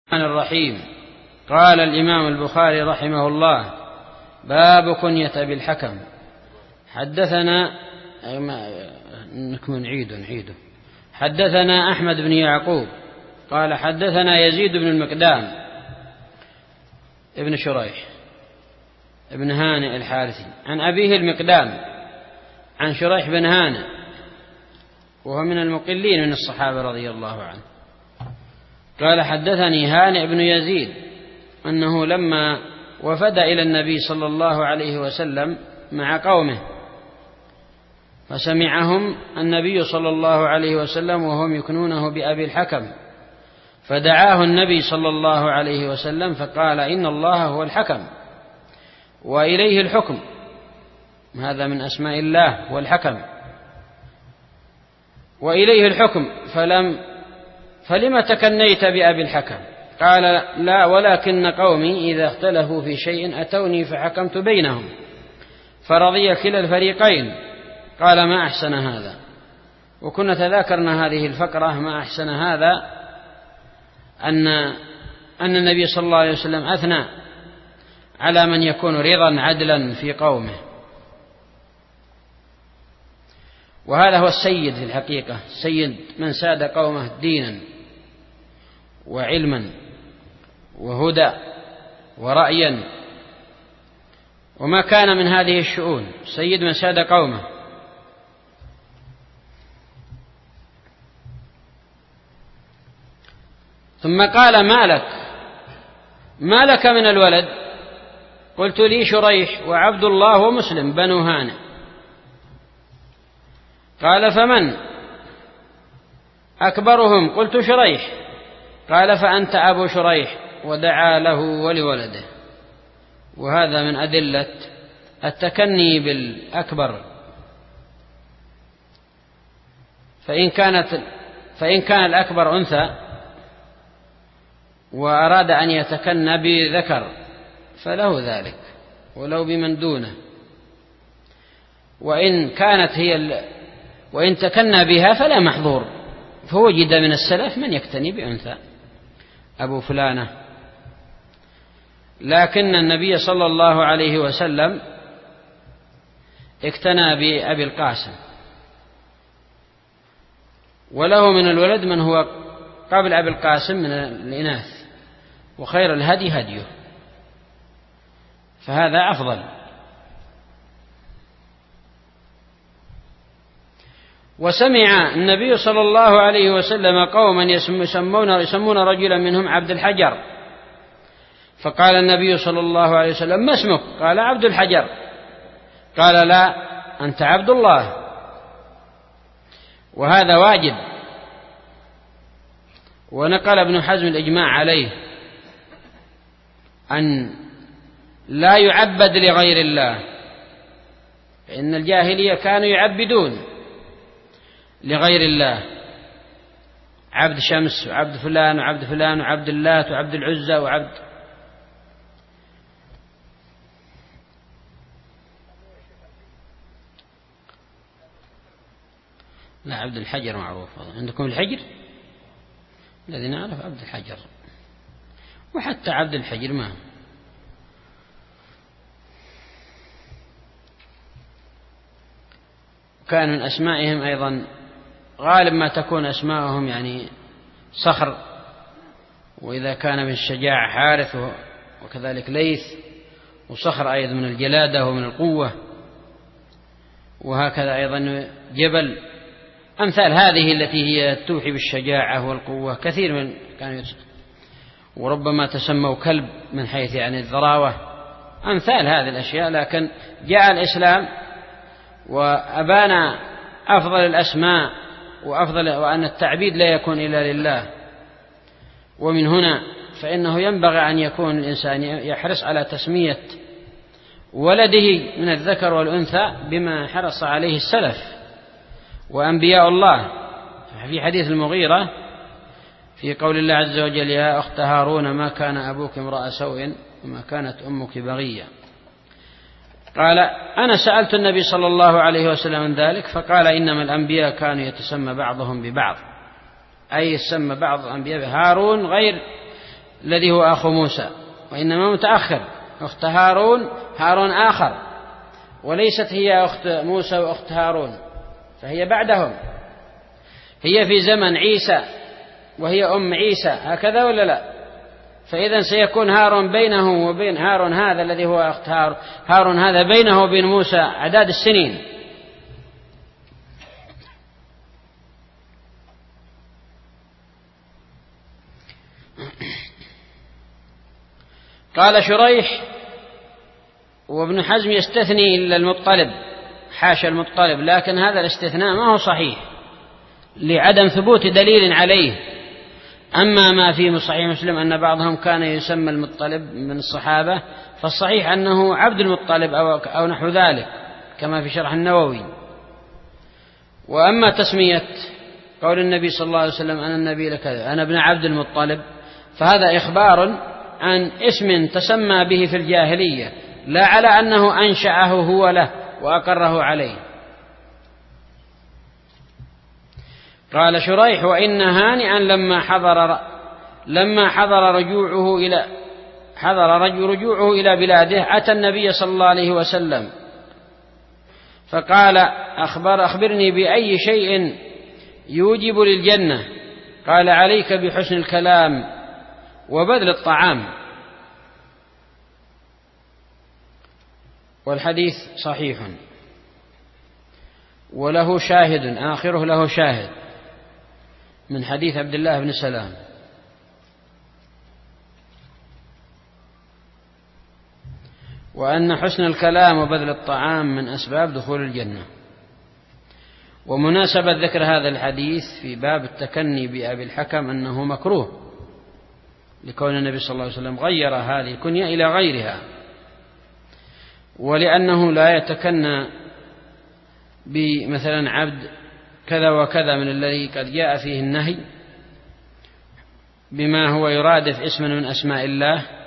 الرحمن الرحيم. قال الإمام البخاري رحمه الله: باب كنية أبي الحكم. حدثنا حدثنا أحمد بن يعقوب قال حدثنا يزيد بن المقدام ابن شريح ابن هانئ الحارثي عن أبيه المقدام عن شريح بن هانئ، وهو من المقلين من الصحابة رضي الله عنه. قال حدثني هانئ بن يزيد أنه لما وفد إلى النبي صلى الله عليه وسلم مع قومه فسمعهم النبي صلى الله عليه وسلم وهم يكنونه بأبي الحكم، فدعاه النبي صلى الله عليه وسلم فقال: إن الله هو الحكم وإليه الحكم. هذا من أسماء الله هو الحكم وإليه الحكم، فلم تكنيت بأبي الحكم؟ قال: لا، ولكن قومي إذا اختلفوا في شيء أتوني فحكمت بينهم فرضي كلا الفريقين. قال: ما أحسن هذا. وكنا تذاكرنا هذه الفقرة: ما أحسن هذا أن النبي صلى الله عليه وسلم أثنى على من يكون رضا عدلا في قومه، وهذا هو السيد في الحقيقة، السيد من ساد قومه دينا وعلما وهدى ورأيا، وما كان من هذه الشؤون، سيد من ساد قومه. ثم قال: ما لك من الولد؟ قلت: لي شريح وعبد الله ومسلم بنو هانئ. قال: فمن أكبرهم؟ قلت: شريح. قال: فأنت أبو شريح. ودعا له ولولده. وهذا من أدلة التكني بالأكبر، فإن كان الأكبر أنثى وأراد أن يتكنى بذكر فله ذلك ولو بمن دونه، وإن تكنى بها فلا محظور. فوجد من السلف من يكتني بأنثى أبو فلانة، لكن النبي صلى الله عليه وسلم اكتنى بأبي القاسم، وله من الولد من هو قبل أبي القاسم من الإناث، وخير الهدي هديه، فهذا أفضل. وسمع النبي صلى الله عليه وسلم قوما يسمون رجلا منهم عبد الحجر، فقال النبي صلى الله عليه وسلم: ما اسمك؟ قال: عبد الحجر. قال: لا، أنت عبد الله. وهذا واجب. ونقل ابن حزم الإجماع عليه أن لا يعبد لغير الله، فإن الجاهلية كانوا يعبدون لغير الله، عبد شمس وعبد فلان وعبد فلان وعبد اللات وعبد العزى وعبد. لا، عبد الحجر معروف. عندكم الحجر الذي نعرف عبد الحجر، وحتى عبد الحجر ما كان من أسمائهم أيضا غالب ما تكون أسمائهم يعني صخر، وإذا كان من الشجاعة حارث، وكذلك ليث، وصخر أيضا من الجلادة ومن القوة، وهكذا أيضا جبل. أمثال هذه التي هي توحي بالشجاعة والقوة كثير من كانوا وربما تسموا كلب من حيث يعني الضراوة، أمثال هذه الأشياء. لكن جاء الإسلام وأبان أفضل الأسماء وأن التعبيد لا يكون إلا لله. ومن هنا فإنه ينبغي أن يكون الإنسان يحرص على تسمية ولده من الذكر والأنثى بما حرص عليه السلف وأنبياء الله. في حديث المغيرة في قول الله عز وجل: يا أخت هارون ما كان أبوك امرأ سوء وما كانت أمك بغية. قال: أنا سألت النبي صلى الله عليه وسلم عن ذلك فقال: إنما الأنبياء كانوا يتسمى بعضهم ببعض، أي يسمى بعض الأنبياء. هارون غير الذي هو أخو موسى، وإنما متأخر. أخت هارون آخر، وليست هي أخت موسى وأخت هارون، فهي بعدهم، هي في زمن عيسى وهي أم عيسى، هكذا ولا لا؟ فإذا سيكون هارون بينه وبين هارون هذا الذي هو أخت هارون هذا بينه وبين موسى عداد السنين. قال شريح: وابن حزم يستثني إلا المطلب، حاشا المطلب، لكن هذا الاستثناء ما هو صحيح لعدم ثبوت دليل عليه. أما ما في صحيح مسلم أن بعضهم كان يسمى المطلب من الصحابة، فالصحيح أنه عبد المطلب أو نحو ذلك كما في شرح النووي. وأما تسمية قول النبي صلى الله عليه وسلم أنا النبي لكذا أنا ابن عبد المطلب، فهذا إخبار عن اسم تسمى به في الجاهلية، لا على أنه أنشأه هو له وأقره عليه. قال شريح: وإن هانئا لما حضر رجوعه إلى بلاده أتى النبي صلى الله عليه وسلم فقال: أخبرني بأي شيء يوجب للجنة؟ قال: عليك بحسن الكلام وبذل الطعام. والحديث صحيح وله شاهد، آخره له شاهد من حديث عبد الله بن سلام. وأن حسن الكلام وبذل الطعام من أسباب دخول الجنة. ومناسبة ذكر هذا الحديث في باب التكني بأبي الحكم أنه مكروه، لكون النبي صلى الله عليه وسلم غير هذه الكنية إلى غيرها، ولأنه لا يتكنى بمثلا عبد كذا وكذا من الذي قد جاء فيه النهي بما هو يرادف اسما من أسماء الله،